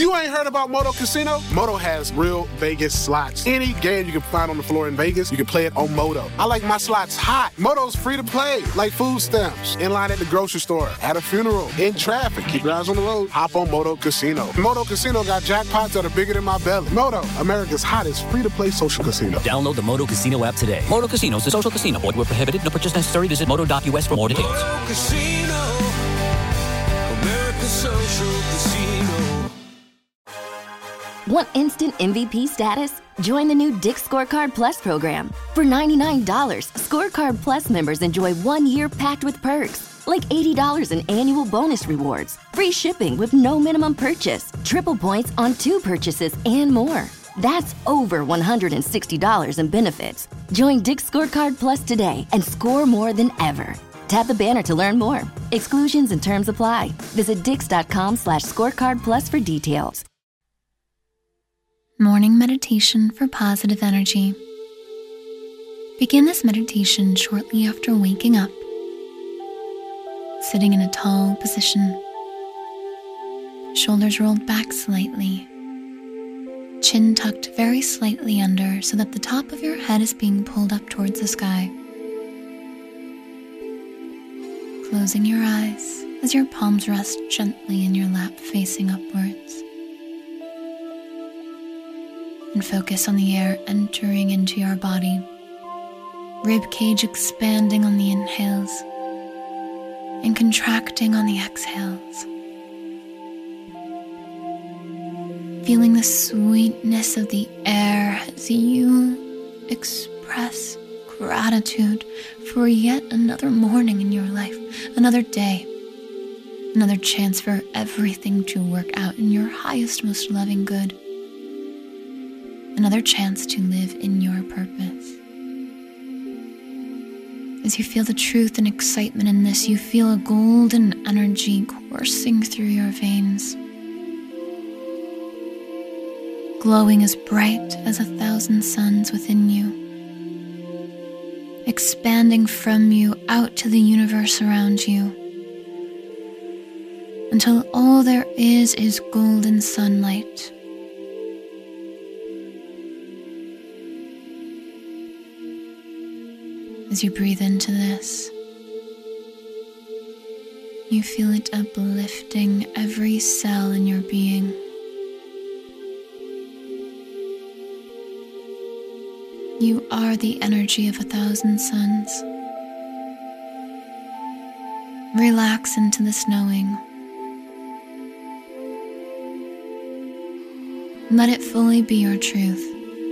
You ain't heard about Moto Casino? Moto has real Vegas slots. Any game you can find on the floor in Vegas, you can play it on Moto. I like my slots hot. Moto's free to play, like food stamps, in line at the grocery store, at a funeral, in traffic. Keep your eyes on the road. Hop on Moto Casino. Moto Casino got jackpots that are bigger than my belly. Moto, America's hottest free-to-play social casino. Download the Moto Casino app today. Moto Casino is a social casino. Void where prohibited. No purchase necessary. Visit moto.us for more details. Moto Casino, America's social casino. Want instant MVP status? Join the new Dick's Scorecard Plus program. For $99, Scorecard Plus members enjoy 1 year packed with perks, like $80 in annual bonus rewards, free shipping with no minimum purchase, triple points on 2 purchases, and more. That's over $160 in benefits. Join Dick's Scorecard Plus today and score more than ever. Tap the banner to learn more. Exclusions and terms apply. Visit dix.com/scorecardplus for details. Morning meditation for positive energy. Begin this meditation shortly after waking up. Sitting in a tall position. Shoulders rolled back slightly. Chin tucked very slightly under so that the top of your head is being pulled up towards the sky. Closing your eyes as your palms rest gently in your lap facing upwards. And focus on the air entering into your body. Rib cage expanding on the inhales and contracting on the exhales. Feeling the sweetness of the air as you express gratitude for yet another morning in your life, another day, another chance for everything to work out in your highest, most loving good. Another chance to live in your purpose. As you feel the truth and excitement in this, you feel a golden energy coursing through your veins, glowing as bright as 1,000 suns within you, expanding from you out to the universe around you, until all there is golden sunlight. As you breathe into this, you feel it uplifting every cell in your being. You are the energy of 1,000 suns. Relax into this knowing. Let it fully be your truth.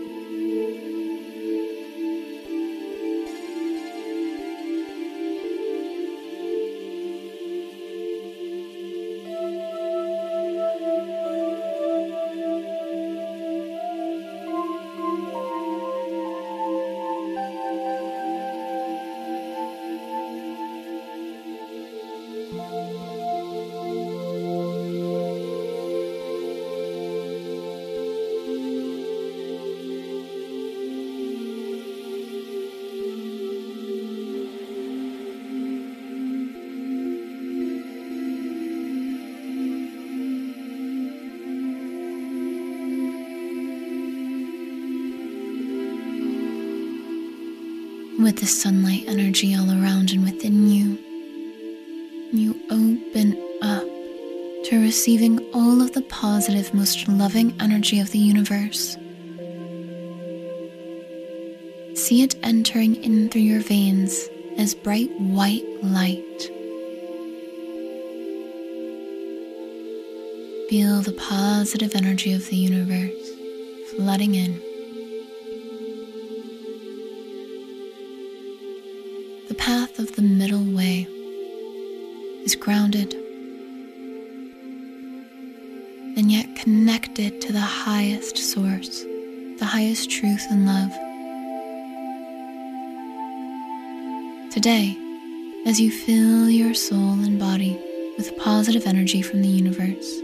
With the sunlight energy all around and within you, you open up to receiving all of the positive, most loving energy of the universe. See it entering in through your veins as bright white light. Feel the positive energy of the universe flooding in. The path of the middle way is grounded and yet connected to the highest source, the highest truth and love. Today, as you fill your soul and body with positive energy from the universe,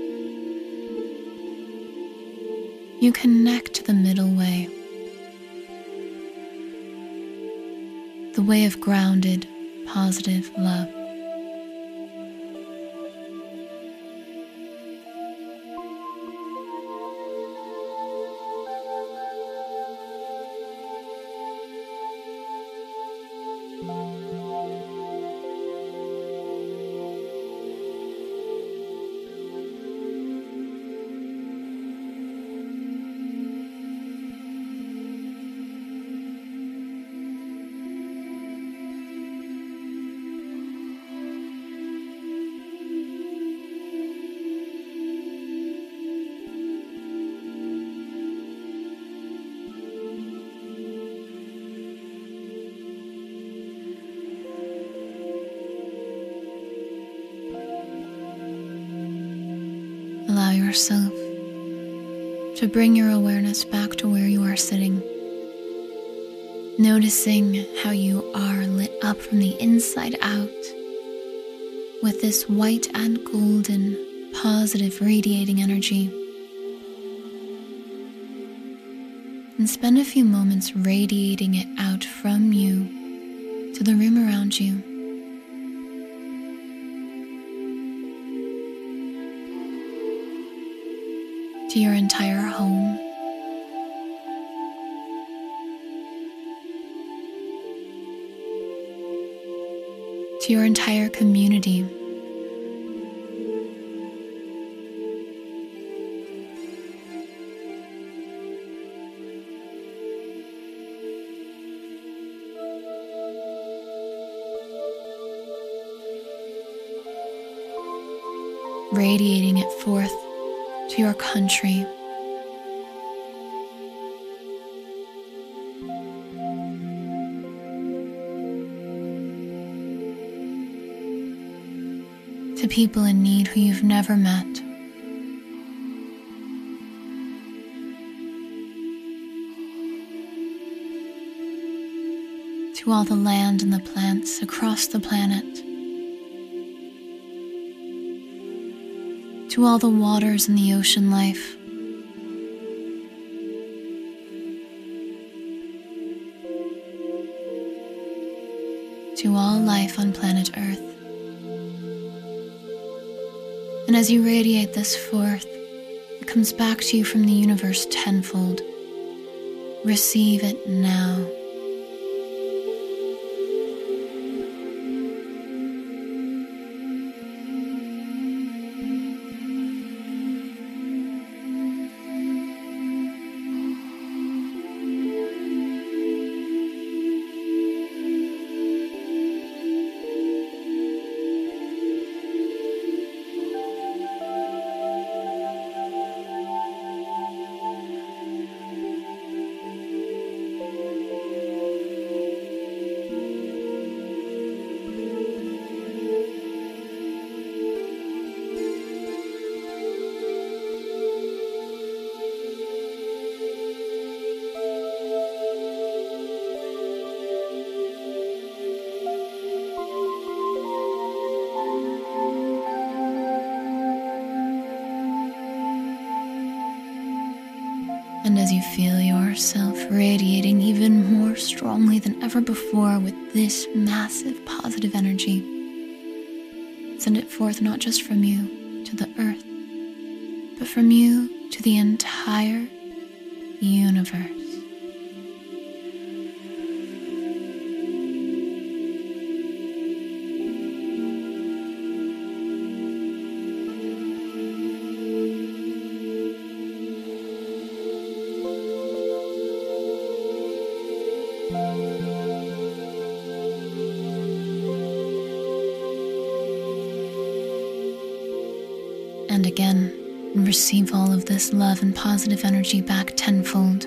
you connect to the middle way, the way of grounded, positive love. yourself to bring your awareness back to where you are sitting, noticing how you are lit up from the inside out with this white and golden, positive, radiating energy. And spend a few moments radiating it out from you to the room around you. To your entire home. To your entire community. Radiating it forth to your country. To people in need who you've never met. To all the land and the plants across the planet. To all the waters and the ocean life. To all life on planet Earth. And as you radiate this forth, it comes back to you from the universe tenfold. Receive it now. And as you feel yourself radiating even more strongly than ever before with this massive positive energy, send it forth not just from you to the earth, but from you to the entire universe. And again, receive all of this love and positive energy back tenfold.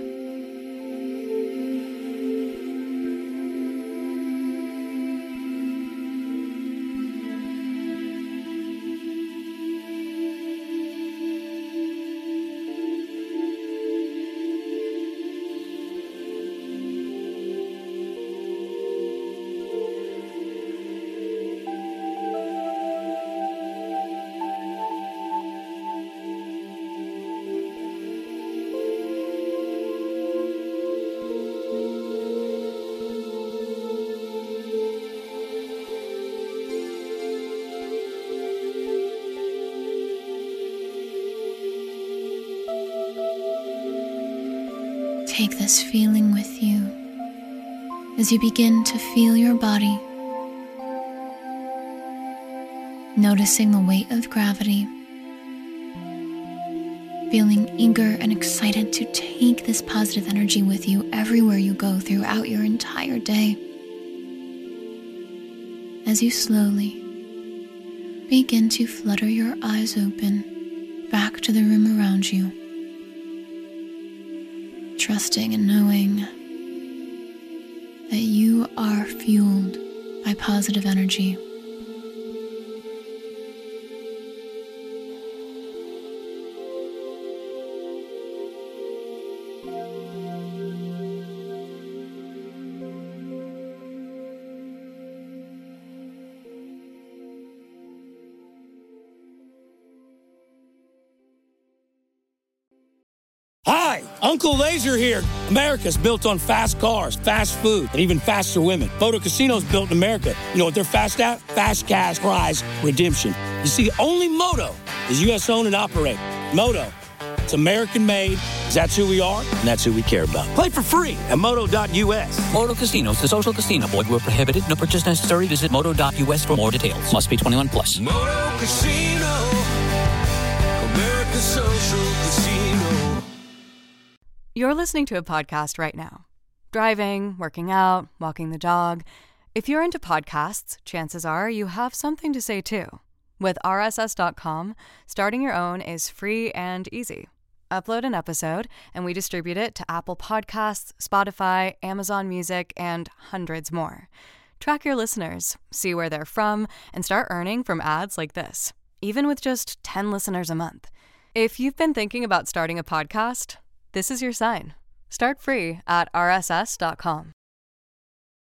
Take this feeling with you as you begin to feel your body, noticing the weight of gravity, feeling eager and excited to take this positive energy with you everywhere you go throughout your entire day. As you slowly begin to flutter your eyes open back to the room around you, trusting and knowing that you are fueled by positive energy. Hi, Uncle Laser here. America's built on fast cars, fast food, and even faster women. Moto Casino's built in America. You know what they're fast at? Fast cash prize redemption. You see, only Moto is U.S. owned and operated. Moto, it's American made. That's who we are, and that's who we care about. Play for free at moto.us. Moto Casinos, the social casino. Void where prohibited. No purchase necessary. Visit moto.us for more details. Must be 21 plus. Moto Casino, America's social casino. You're listening to a podcast right now. Driving, working out, walking the dog. If you're into podcasts, chances are you have something to say too. With RSS.com, starting your own is free and easy. Upload an episode, and we distribute it to Apple Podcasts, Spotify, Amazon Music, and hundreds more. Track your listeners, see where they're from, and start earning from ads like this, even with just 10 listeners a month. If you've been thinking about starting a podcast, this is your sign. Start free at RSS.com.